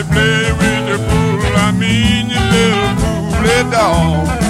me play with your pool. I mean your little pool dog.